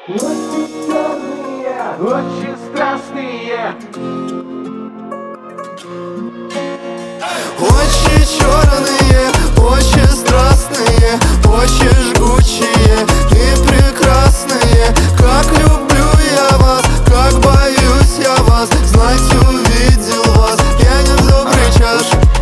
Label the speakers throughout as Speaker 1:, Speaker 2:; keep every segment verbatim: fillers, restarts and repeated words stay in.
Speaker 1: Очень черные, очень страстные.
Speaker 2: Очень черные, очень страстные, очень жгучие и прекрасные. Как люблю я вас, как боюсь я вас. Знать увидел вас, я не в добрый час.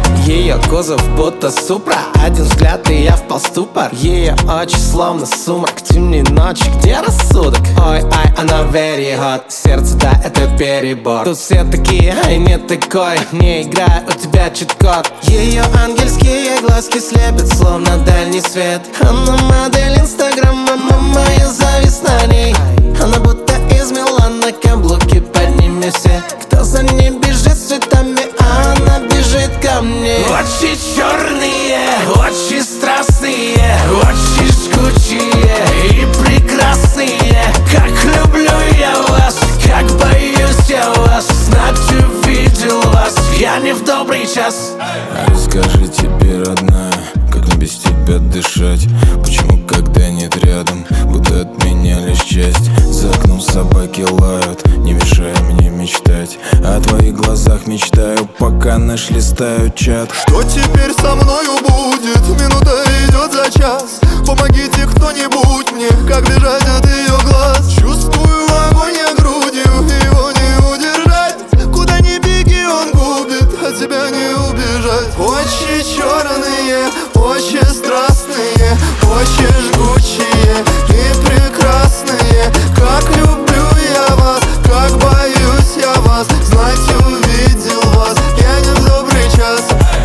Speaker 3: Ее кузов будто супра, один взгляд и я впал в ступор. Ее очи словно сумрак темной ночи, где рассудок? Ой, ай, она very hot, сердце, да, это перебор. Тут все такие, ай, не такой, не играй, у тебя чит-код. Ее ангельские глазки слепят, словно дальний свет. Она модель инстаграма, мама, я завис на ней. Она будто из Милана, каблуки под ними все. Кто за ней бежит с цветами, а она бежит ко мне. Очень черные, очень страстные, очень жгучие и прекрасные. Как люблю я вас, как боюсь я вас. Знать увидел вас, я не в добрый час.
Speaker 4: Расскажи тебе, родная, как мне без тебя дышать. Почему, когда нет рядом, будто от меня лишь часть. За окном собаки лают, не мешай мне мечтать. О твоих глазах мечтаю, пока наш листаю чат.
Speaker 2: Что теперь со мною будет? Минута идет за час. Помогите кто-нибудь мне, как бежать от ее глаз. Чувствую огонь я грудью, его не удержать. Куда ни беги, он губит, от тебя не убежать. Очень черные, очень страстные, очень жгучие и прекрасные. Как люблю я вас, как боюсь я вас. Знать увидел вас, я не в добрый час.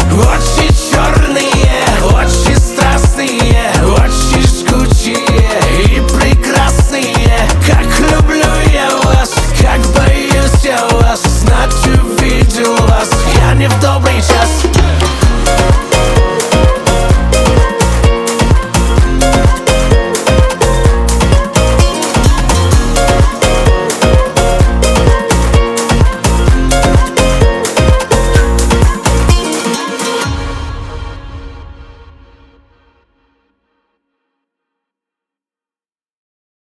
Speaker 3: Очень черные, очень страстные, очень жгучие и прекрасные. Как люблю я вас, как боюсь я вас. Знать увидел вас, я не в добрый час.